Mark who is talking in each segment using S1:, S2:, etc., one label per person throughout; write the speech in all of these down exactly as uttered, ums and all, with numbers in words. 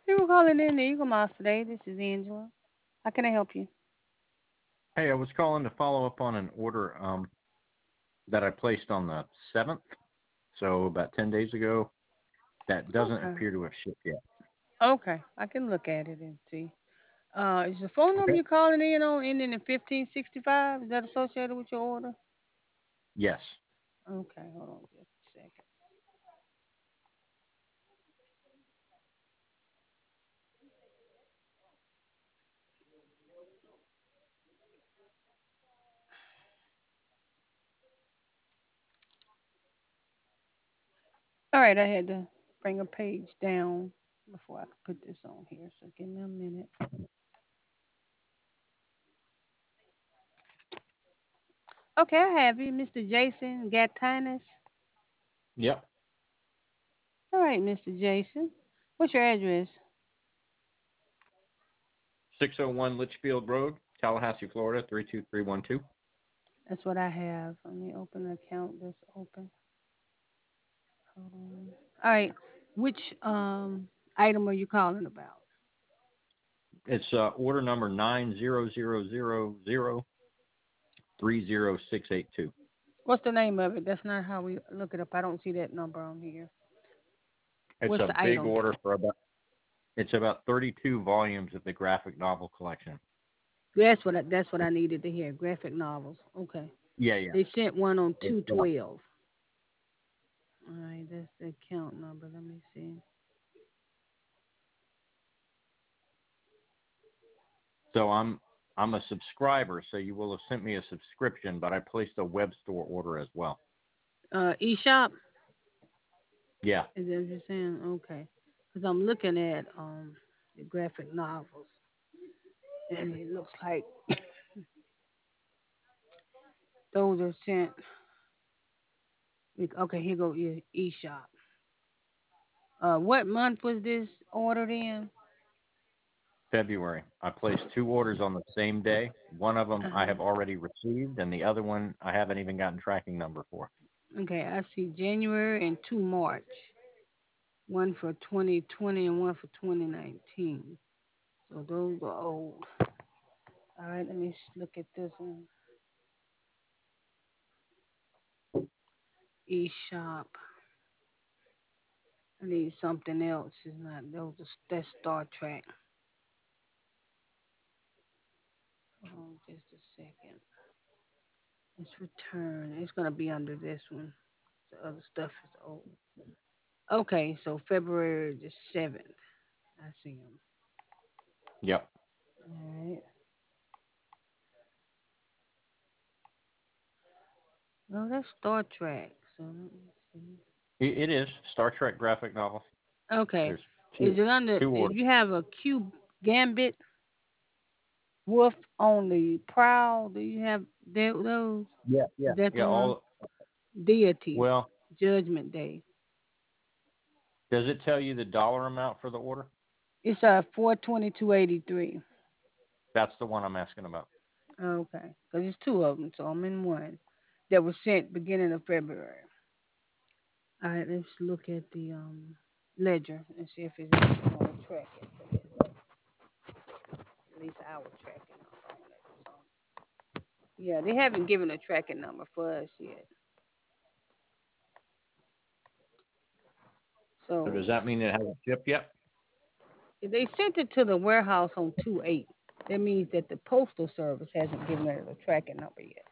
S1: You were calling in the Eagle Mouse today. This is Angela. How can I help you?
S2: Hey, I was calling to follow up on an order um, that I placed on the seventh, so about ten days ago, that doesn't
S1: Okay.
S2: appear to have shipped yet.
S1: Okay. I can look at it and see. Uh, is the phone number
S2: Okay.
S1: you're calling in on ending in fifteen sixty-five? Is that associated with your order?
S2: Yes.
S1: Okay. Hold on just a second. All right. I had to bring a page down before I could put this on here. So give me a minute. Okay. I have you, Mister Jason Gatinas.
S2: Yep.
S1: All right, Mister Jason. What's your address?
S2: six oh one Litchfield Road, Tallahassee, Florida, three two three one two.
S1: That's what I have. Let me open the account that's open. Hold on. All right. Which um item are you calling about?
S2: It's uh, order number nine zero zero zero zero three zero six eight two.
S1: What's the name of it? That's not how we look it up. I don't see that number on here.
S2: It's
S1: What's
S2: a
S1: the
S2: big
S1: item?
S2: order for about, it's about thirty-two volumes of the graphic novel collection.
S1: That's what I, that's what I needed to hear. Graphic novels. Okay.
S2: Yeah, yeah.
S1: They sent one on
S2: It's,
S1: two
S2: uh,
S1: twelve. All right, that's the account number. Let me see.
S2: so I'm I'm a subscriber, so you will have sent me a subscription, but I placed a web store order as well.
S1: Uh, eShop.
S2: Yeah.
S1: Is that what you're saying? Okay. Because I'm looking at um the graphic novels, and it looks like those are sent. Okay, here go your eShop. Uh, what month was this ordered in?
S2: February. I placed two orders on the same day. One of them I
S1: Uh-huh.
S2: have already received, and the other one I haven't even gotten tracking number for.
S1: Okay, I see January and two March. One for twenty twenty and one for twenty nineteen. So those are old. All right, let me look at this one. eShop. I need something else. It's not those. Are, that's Star Trek. Hold on, just a second. It's return. It's gonna be under this one. The other stuff is old. Okay, so February the seventh. I see them.
S2: Yep.
S1: All right. No, that's Star Trek. So let me see.
S2: It, it is Star Trek graphic novel.
S1: Okay.
S2: There's
S1: Is
S2: two
S1: it under?
S2: two
S1: If
S2: orders.
S1: you have a Q Gambit Wolf on the Prowl, do you have tho- those?
S2: Yeah, yeah,
S1: Is that
S2: yeah.
S1: the one?
S2: All
S1: Deity,
S2: well.
S1: Judgment Day.
S2: Does it tell you the dollar amount for the order?
S1: It's uh four twenty two eighty three.
S2: That's the one I'm asking about.
S1: Okay, because it's two of them, so I'm in one that was sent beginning of February. All right, let's look at the um ledger and see if it's anything on the track it for this. At least our tracking number on it. So yeah, they haven't given a tracking number for us yet.
S2: So does
S1: So
S2: that mean it hasn't shipped yet?
S1: if they sent it to the warehouse on two eight, that means that the postal service hasn't given it a tracking number yet.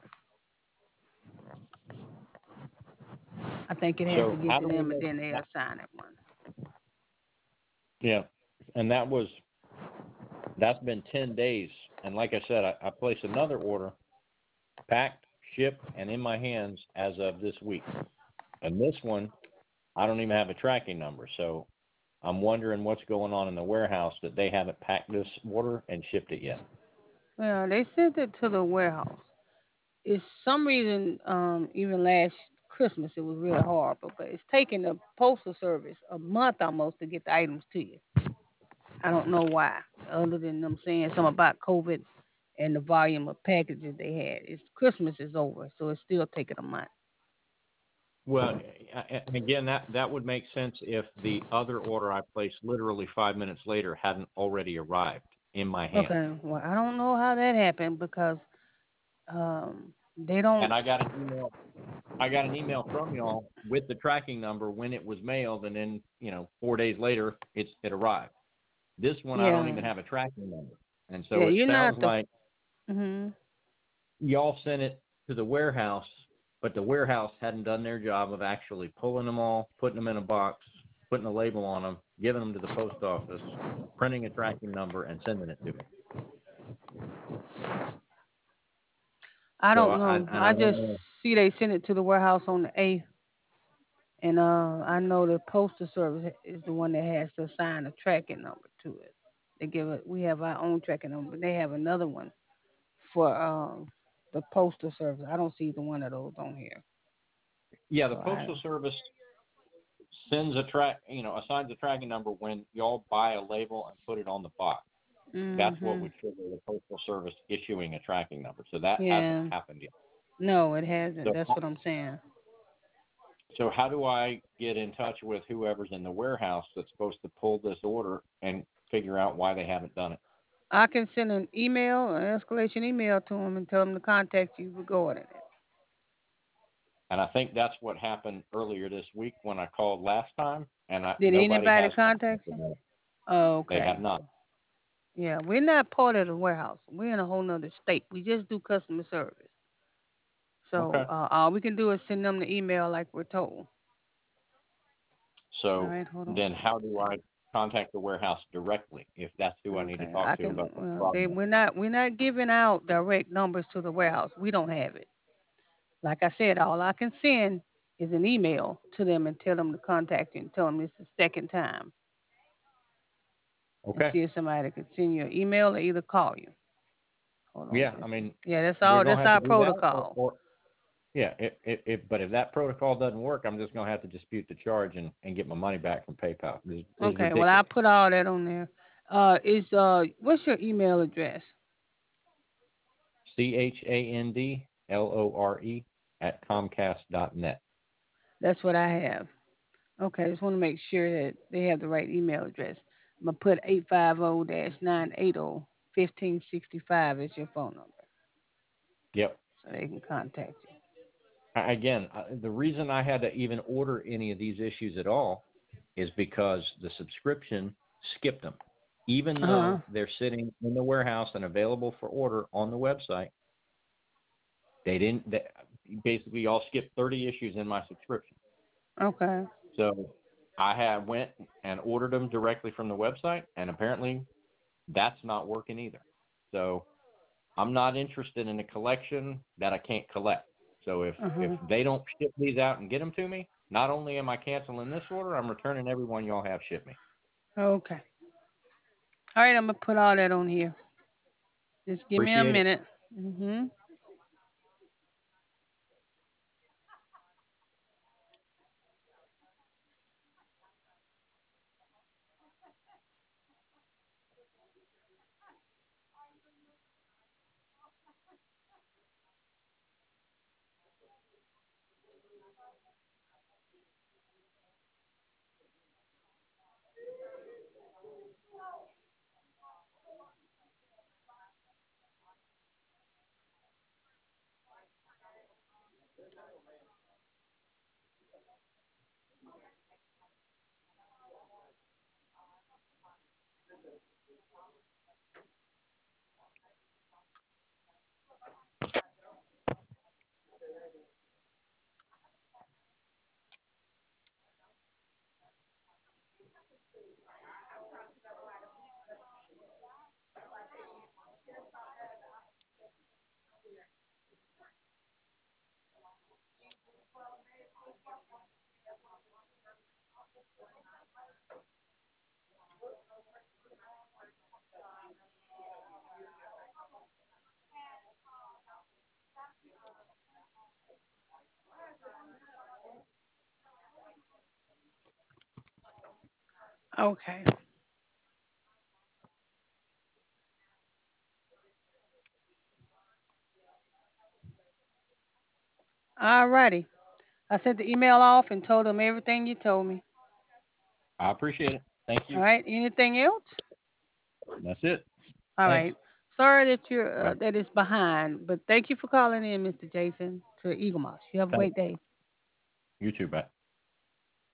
S1: I think it has to
S2: So
S1: get
S2: how
S1: to
S2: do we
S1: them and
S2: know?
S1: then they assign it one.
S2: Yeah, and that was that's been ten days. And like I said, I, I placed another order, packed, shipped, and in my hands as of this week. And this one, I don't even have a tracking number. So I'm wondering what's going on in the warehouse that they haven't packed this order and shipped it yet.
S1: Well, they sent it to the warehouse. It's some reason, um, even last Christmas it was really horrible, but it's taking the postal service a month almost to get the items to you. I don't know why, other than them saying something about COVID and the volume of packages they had. It's Christmas is over, so it's still taking a month.
S2: Well, a- a- and again, that that would make sense if the other order I placed literally five minutes later hadn't already arrived in my hands.
S1: Okay, well, I don't know how that happened because um, they
S2: And
S1: don't.
S2: I got an email. I got an email from y'all with the tracking number when it was mailed, and then you know four days later it's it arrived. This one I don't
S1: Yeah,
S2: even have a tracking number, and
S1: yeah,
S2: so it
S1: you're
S2: sounds
S1: not the.
S2: like
S1: Hmm.
S2: y'all sent it to the warehouse, but the warehouse hadn't done their job of actually pulling them all, putting them in a box, putting a label on them, giving them to the post office, printing a tracking number, and sending it to me.
S1: I
S2: So
S1: don't
S2: I,
S1: know.
S2: and I
S1: I
S2: don't
S1: just
S2: know.
S1: see they sent it to the warehouse on the eighth, and uh, I know the postal service is the one that has to assign a tracking number to it. They give it. We have our own tracking number. They have another one for um the postal service. I don't see the one of those on here.
S2: Yeah, the
S1: So I.
S2: postal service sends a track, you know, assigns a tracking number when y'all buy a label and put it on the box. That's what
S1: Mhm.
S2: would trigger the postal service issuing a tracking number. So that hasn't
S1: Yeah.
S2: happened yet.
S1: No, it hasn't.
S2: So
S1: That's what I'm saying.
S2: so how do I get in touch with whoever's in the warehouse that's supposed to pull this order and figure out why they haven't done it?
S1: I can send an email, an escalation email to them and tell them to contact you regarding it.
S2: And I think that's what happened earlier this week when I called last time, and I,
S1: Did
S2: nobody
S1: anybody
S2: has
S1: contact
S2: contacted
S1: you?
S2: me.
S1: Oh,
S2: They
S1: okay.
S2: have not.
S1: Yeah, we're not part of the warehouse. We're in a whole nother state. We just do customer service. So
S2: Okay.
S1: uh, all we can do is send them the email like we're told. All
S2: So
S1: right, hold on.
S2: then how do I contact the warehouse directly if that's who I need to
S1: Okay,
S2: talk
S1: I
S2: to
S1: can.
S2: about the
S1: Well, they
S2: problem?
S1: we're not we're not giving out direct numbers to the warehouse. We don't have it. Like I said, all I can send is an email to them and tell them to contact you and tell them this is the second time and
S2: Okay.
S1: see if somebody could send you an email or either call you. Hold on, let
S2: Yeah,
S1: me
S2: I
S1: see.
S2: mean,
S1: Yeah, that's
S2: we're
S1: all.
S2: gonna
S1: That's
S2: have to
S1: our
S2: do that, or,
S1: protocol.
S2: or yeah, it, it, it, but if that protocol doesn't work, I'm just gonna have to dispute the charge and, and get my money back from PayPal. This, this is
S1: Okay, well I
S2: ridiculous.
S1: put all that on there. Uh, is uh, what's your email address?
S2: C H A N D L O R E at Comcast dot net.
S1: That's what I have. Okay, I just want to make sure that they have the right email address. I'm gonna put eight five zero dash nine eight zero fifteen sixty five as your phone number,
S2: Yep.
S1: so they can contact you.
S2: I- Again, I- the reason I had to even order any of these issues at all is because the subscription skipped them. Even
S1: Uh huh.
S2: though they're sitting in the warehouse and available for order on the website, they didn't. They, basically, all skipped thirty issues in my subscription.
S1: Okay.
S2: So I had went and ordered them directly from the website, and apparently that's not working either. So I'm not interested in a collection that I can't collect. So if
S1: Uh
S2: if
S1: huh.
S2: they don't ship these out and get them to me, not only am I canceling this order, I'm returning every one y'all have shipped me.
S1: Okay. All right, I'm gonna put all that on here. Just give me a
S2: Appreciate it.
S1: minute. Mhm. Okay. All righty. I sent the email off and told them everything you told me.
S2: I appreciate it. Thank
S1: All
S2: you.
S1: right. Anything else?
S2: That's it.
S1: All
S2: Thanks.
S1: right. Sorry that you're uh,
S2: Bye.
S1: that is behind, but thank you for calling in, Mister Jason, to Eagle Moss. You have a
S2: Thanks.
S1: great day.
S2: You too. Bye.